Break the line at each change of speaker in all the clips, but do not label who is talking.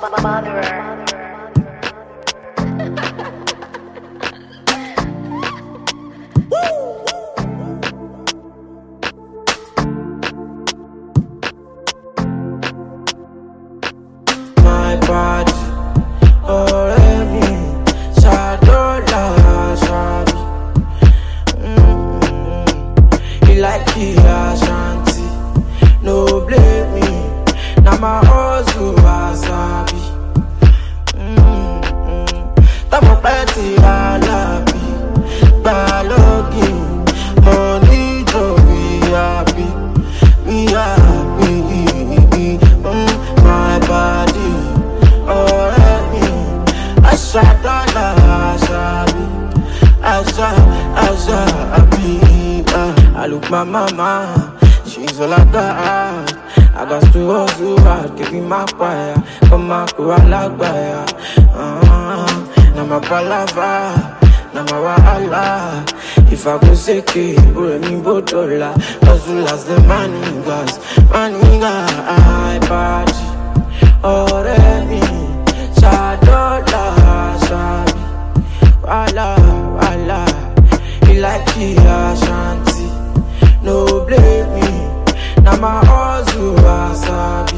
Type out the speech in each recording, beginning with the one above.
My body, ọ̀rẹ́ mi, ṣàdọ́là ṣàbí. You like it, Ashanti, no blame me. Now my hustle, wasabi. Tamo plenty, alabi, balogi, money, joy, we happy, we happy. My body, already, Ashadala, Ashabi, Ashabi. I look my mama, she's all I got. I got to hustle hard, give me my fire. Come on, go I like fire. Now my palava, now my wahala. If I go sick, bring me botola. Hustle as the money gas, I party. Already, Shadola, Shabi. Wala, wala. You like it, Ashanti, no blame me. Now my hustle, wasabi.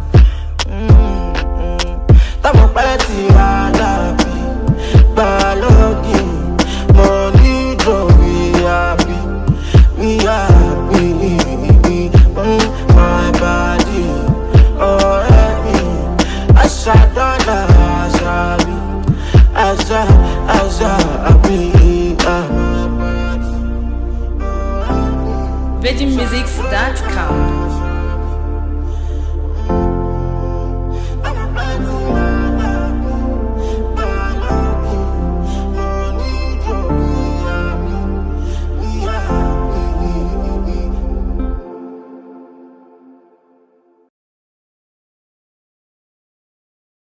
Tamo plenty, alabi, balogi, money, joy, we happy, we happy. My body, already, Ashadala, Ashabi, Ashabi.
VeggieMusics.com